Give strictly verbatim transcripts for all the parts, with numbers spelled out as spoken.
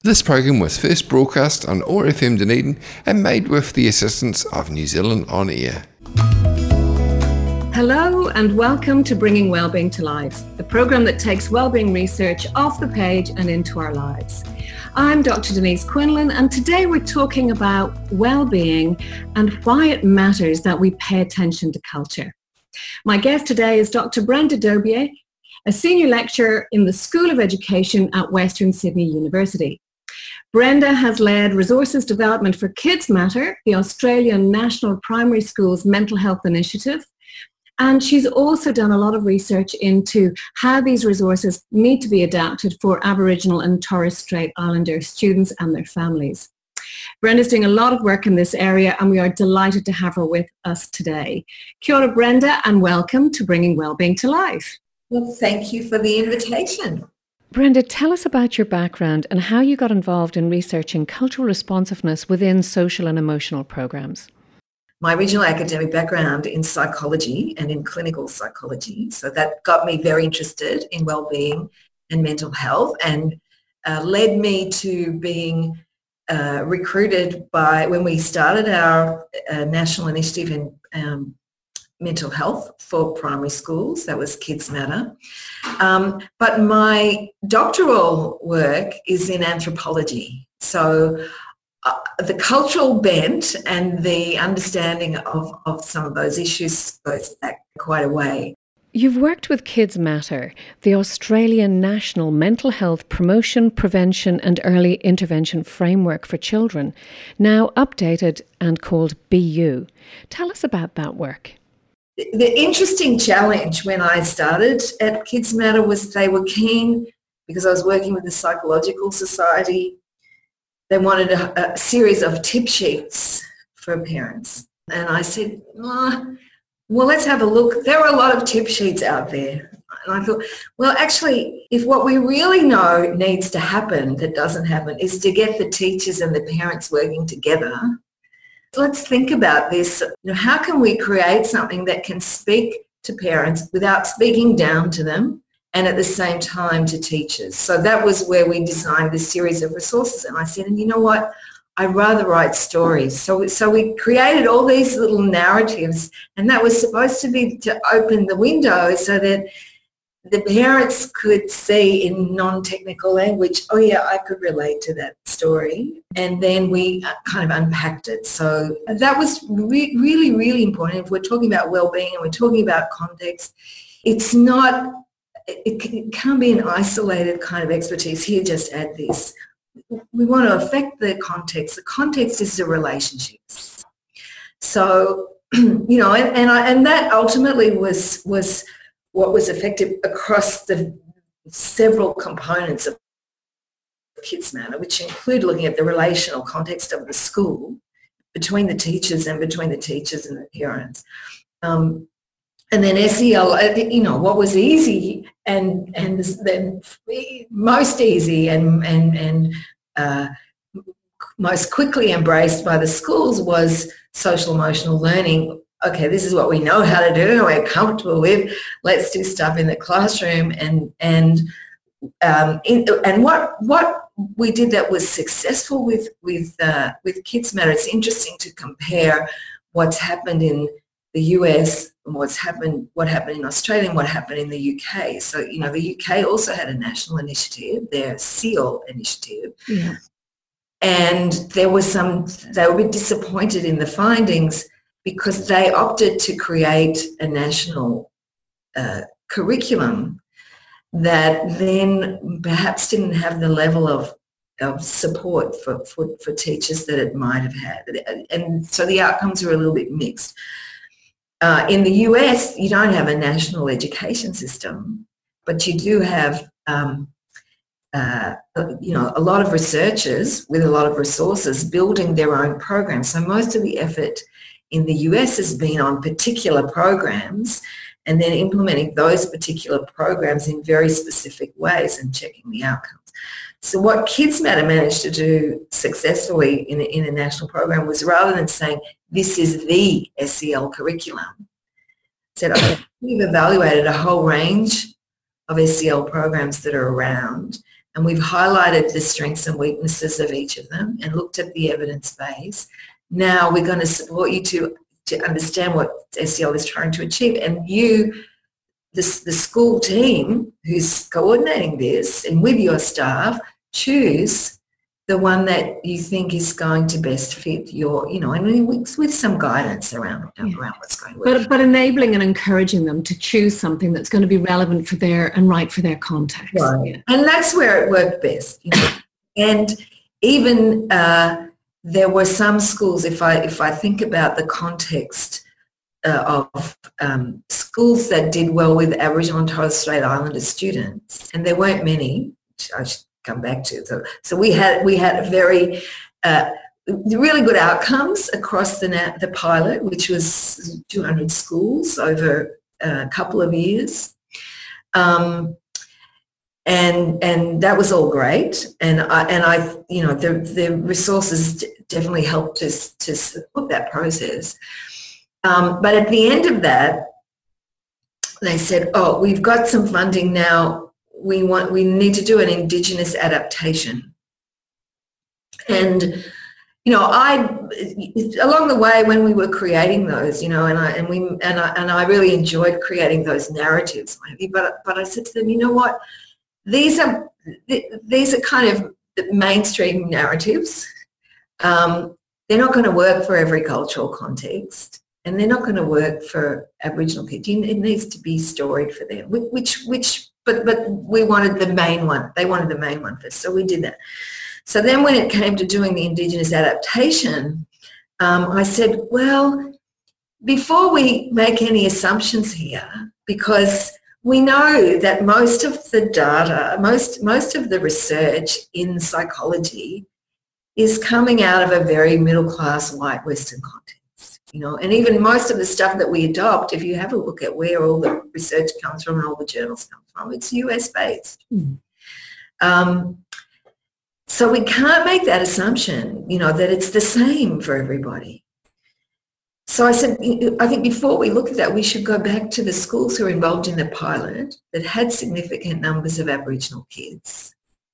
This programme was first broadcast on O R F M Dunedin and made with the assistance of New Zealand On Air. Hello and welcome to Bringing Wellbeing to Life, the programme that takes wellbeing research off the page and into our lives. I'm Doctor Denise Quinlan, and today we're talking about wellbeing and why it matters that we pay attention to culture. My guest today is Doctor Brenda Dobier, a senior lecturer in the School of Education at Western Sydney University. Brenda has led resources development for Kids Matter, the Australian National Primary Schools Mental Health Initiative, and she's also done a lot of research into how these resources need to be adapted for Aboriginal and Torres Strait Islander students and their families. Brenda's doing a lot of work in this area, and we are delighted to have her with us today. Kia ora, Brenda, and welcome to Bringing Wellbeing to Life. Well, thank you for the invitation. Brenda, tell us about your background and how you got involved in researching cultural responsiveness within social and emotional programs. My original academic background in psychology and in clinical psychology, so that got me very interested in wellbeing and mental health, and uh, led me to being uh, recruited by, when we started our uh, national initiative in um, mental health for primary schools, that was Kids Matter. Um, but my doctoral work is in anthropology. So uh, the cultural bent and the understanding of, of some of those issues goes back quite a way. You've worked with Kids Matter, the Australian National Mental Health Promotion, Prevention and Early Intervention Framework for Children, now updated and called B U. Tell us about that work. The interesting challenge when I started at Kids Matter was they were keen, because I was working with the Psychological Society, they wanted a, a series of tip sheets for parents. And I said, oh, well, let's have a look. There are a lot of tip sheets out there. And I thought, well, actually, if what we really know needs to happen that doesn't happen is to get the teachers and the parents working together. Let's think about this. You know, how can we create something that can speak to parents without speaking down to them, and at the same time to teachers? So that was where we designed this series of resources. And I said, and you know what? I'd rather write stories. So, so we created all these little narratives, and that was supposed to be to open the window so that the parents could see in non-technical language, oh yeah, I could relate to that story. And then we kind of unpacked it. So that was re- really, really important. If we're talking about well-being and we're talking about context, it's not, it, it can't be an isolated kind of expertise. Here, just add this. We want to affect the context. The context is the relationships. So, you know, and, and, I, and that ultimately was was what was effective across the several components of Kids Matter, which include looking at the relational context of the school between the teachers and between the teachers and the parents. Um, and then S E L, you know, what was easy and and then most easy and and and uh, most quickly embraced by the schools was social emotional learning. Okay, this is what we know how to do and we're comfortable with. Let's do stuff in the classroom. And and um, in, and what what we did that was successful with with uh, with Kids Matter. It's interesting to compare what's happened in the U S and what's happened what happened in Australia and what happened in the U K. So you know, the U K also had a national initiative, their SEAL initiative. Yeah. And there was some. They were a bit disappointed in the findings, because they opted to create a national uh, curriculum that then perhaps didn't have the level of, of support for, for, for teachers that it might have had. And so the outcomes were a little bit mixed. Uh, in the U S, you don't have a national education system, but you do have um, uh, you know, a lot of researchers with a lot of resources building their own programs. So most of the effort in the U S has been on particular programs and then implementing those particular programs in very specific ways and checking the outcomes. So what Kids Matter managed to do successfully in a, in a national program was, rather than saying this is the S E L curriculum, said, okay, we've evaluated a whole range of S E L programs that are around, and we've highlighted the strengths and weaknesses of each of them and looked at the evidence base. Now we're going to support you to, to understand what S D L is trying to achieve, and you, the, the school team who's coordinating this, and with your staff, choose the one that you think is going to best fit your, you know, I mean, with, with some guidance around, yeah. around what's going on. But, but enabling and encouraging them to choose something that's going to be relevant for their and right for their context. Right. Yeah. And that's where it worked best. You know? And even uh, there were some schools, if I, if I think about the context uh, of um, schools that did well with Aboriginal and Torres Strait Islander students, and there weren't many, I should come back to. So, so we had we had very uh, really good outcomes across the the pilot, which was two hundred schools over a couple of years, um, and and that was all great. And I and I you know the the resources definitely helped us to support that process. Um, but at the end of that, they said, "Oh, we've got some funding now. We want, we need to do an Indigenous adaptation." And, you know, I, along the way when we were creating those, you know, and I, and we, and I, and I really enjoyed creating those narratives, but, but I said to them, you know what, these are, these are kind of the mainstream narratives. Um, they're not going to work for every cultural context, and they're not going to work for Aboriginal kids. It needs to be storied for them, which, which, But, but we wanted the main one. They wanted the main one first, so we did that. So then when it came to doing the Indigenous adaptation, um, I said, well, before we make any assumptions here, because we know that most of the data, most, most of the research in psychology is coming out of a very middle-class white Western context. You know, and even most of the stuff that we adopt, if you have a look at where all the research comes from and all the journals come from, it's U S based. Mm. Um, so we can't make that assumption, you know, that it's the same for everybody. So I said, I think before we look at that, we should go back to the schools who are involved in the pilot that had significant numbers of Aboriginal kids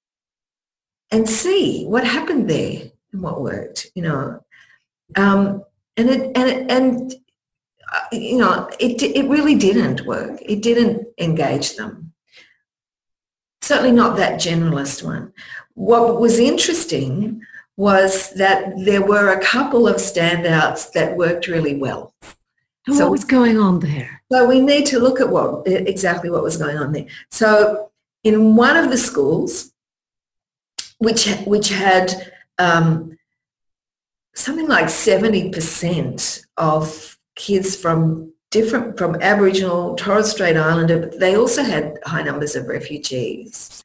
and see what happened there and what worked, you know. Um, And it and it, and uh, you know it it really didn't work. It didn't engage them. Certainly not that generalist one. What was interesting was that there were a couple of standouts that worked really well. And so what was going on there? So we need to look at what exactly what was going on there. So in one of the schools, which which had um, something like seventy percent of kids from different, from Aboriginal, Torres Strait Islander, but they also had high numbers of refugees.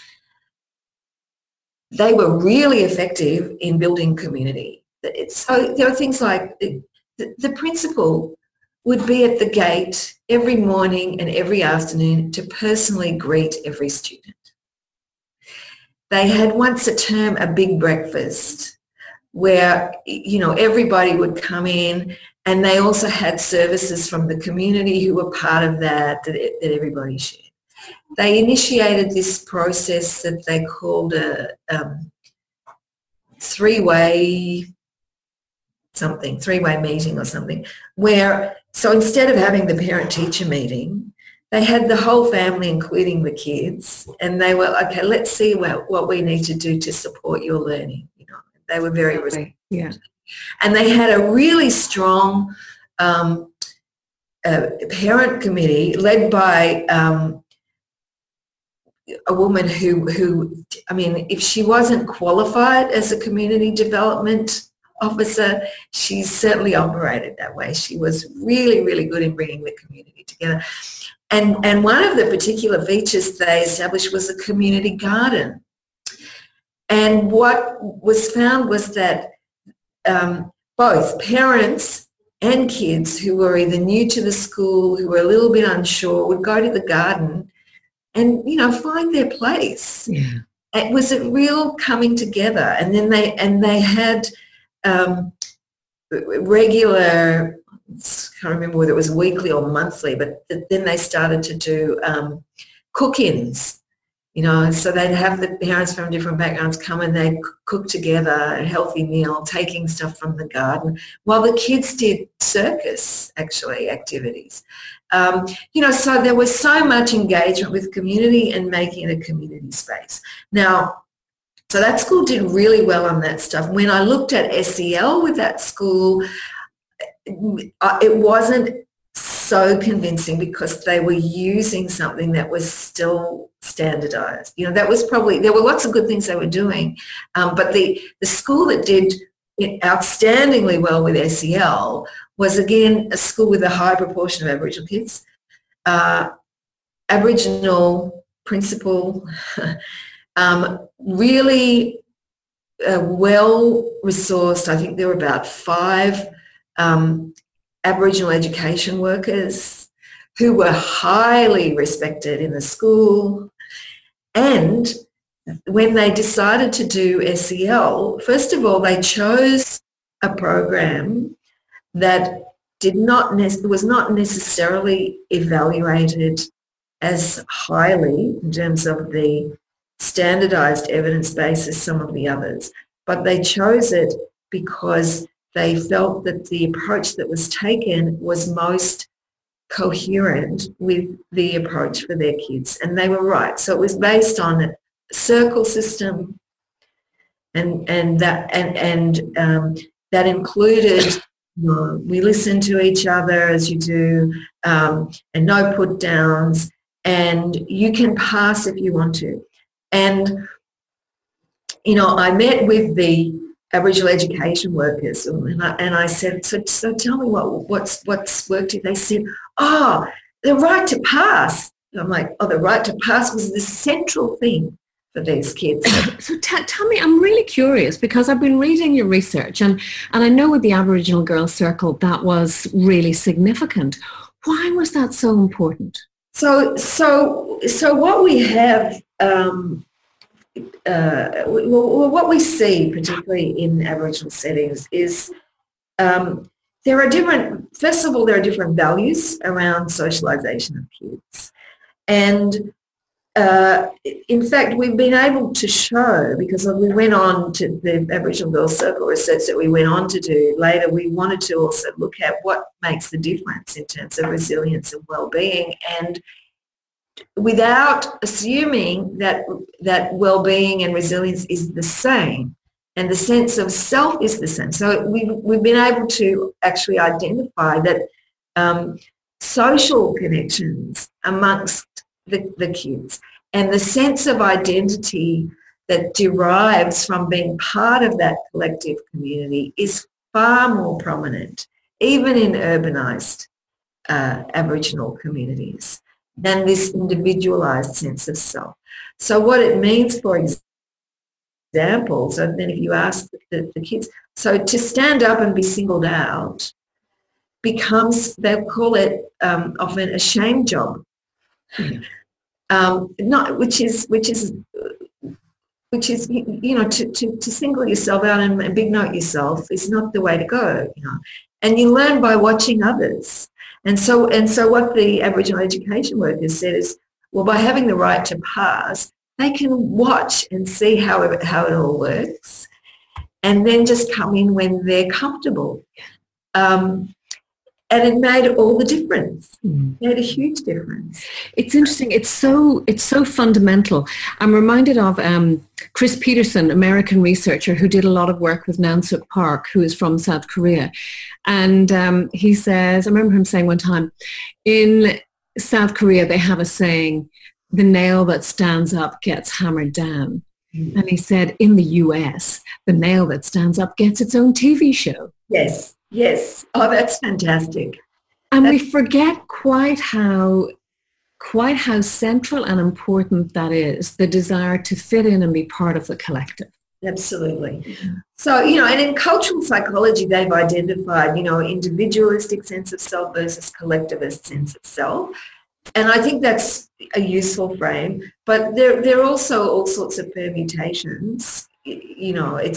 They were really effective in building community. So there are things like the, the principal would be at the gate every morning and every afternoon to personally greet every student. They had once a term a big breakfast where, you know, everybody would come in, and they also had services from the community who were part of that, that, that everybody shared. They initiated this process that they called a um, three-way something, three-way meeting or something, where, so instead of having the parent-teacher meeting, they had the whole family, including the kids, and they were, okay, let's see what, what we need to do to support your learning. You know, they were very okay. Yeah. And they had a really strong um, uh, parent committee led by um, a woman who, who, I mean, if she wasn't qualified as a community development officer, she certainly operated that way. She was really, really good in bringing the community together. And, and one of the particular features they established was a community garden. And what was found was that um, both parents and kids who were either new to the school, who were a little bit unsure, would go to the garden and, you know, find their place. Yeah. It was a real coming together. And then they, and they had um, regular, I can't remember whether it was weekly or monthly, but then they started to do um, cook-ins, You know, so they'd have the parents from different backgrounds come and they'd cook together a healthy meal, taking stuff from the garden, while the kids did circus, actually, activities. Um, you know, so there was so much engagement with community and making it a community space. Now, so that school did really well on that stuff. When I looked at S E L with that school, it wasn't so convincing because they were using something that was still standardized. You know, that was probably, there were lots of good things they were doing, um, but the, the school that did it outstandingly well with S E L was, again, a school with a high proportion of Aboriginal kids, uh, Aboriginal principal, um, really uh, well-resourced. I think there were about five um, Aboriginal education workers who were highly respected in the school. And when they decided to do S E L, first of all, they chose a program that did not ne- was not necessarily evaluated as highly in terms of the standardized evidence base as some of the others, but they chose it because they felt that the approach that was taken was most coherent with the approach for their kids, and they were right. So it was based on a circle system, and and that and and um, that included, you know, we listen to each other as you do, um, and no put downs, and you can pass if you want to. And you know, I met with the Aboriginal education workers, and I, and I said, so, so tell me what what's what's worked here. They said, oh, the right to pass. And I'm like, oh, the right to pass was the central thing for these kids. So t- tell me, I'm really curious because I've been reading your research, and, and I know with the Aboriginal Girls Circle that was really significant. Why was that so important? So so so what we have. Um, Uh, well, what we see, particularly in Aboriginal settings, is um, there are different, first of all, there are different values around socialisation of kids. And uh, in fact, we've been able to show, because we went on to the Aboriginal Girls Circle research that we went on to do later, we wanted to also look at what makes the difference in terms of resilience and well-being, and without assuming that that well-being and resilience is the same and the sense of self is the same. So we've, we've been able to actually identify that um, social connections amongst the, the kids and the sense of identity that derives from being part of that collective community is far more prominent, even in urbanised uh, Aboriginal communities, than this individualized sense of self. So what it means, for example, so then if you ask the, the kids, so to stand up and be singled out becomes, they'll call it um, often a shame job, um, not which is which is which is you know to, to, to single yourself out and, and big note yourself is not the way to go, you know, and you learn by watching others. And so, and so what the Aboriginal education workers said is, well, by having the right to pass, they can watch and see how it, how it all works, and then just come in when they're comfortable. Um, and it made all the difference. Mm. It made a huge difference. It's interesting. It's so it's so fundamental. I'm reminded of um, Chris Peterson, American researcher who did a lot of work with Nansuk Park, who is from South Korea. And um, he says, I remember him saying one time, in South Korea they have a saying, the nail that stands up gets hammered down. Mm. And he said, in the U S, the nail that stands up gets its own T V show. Yes. Yes. Oh, that's fantastic. And that's- we forget quite how quite how central and important that is, the desire to fit in and be part of the collective. Absolutely. Mm-hmm. So, you know, and in cultural psychology, they've identified, you know, individualistic sense of self versus collectivist sense of self. And I think that's a useful frame. But there, there are also all sorts of permutations. You know, it's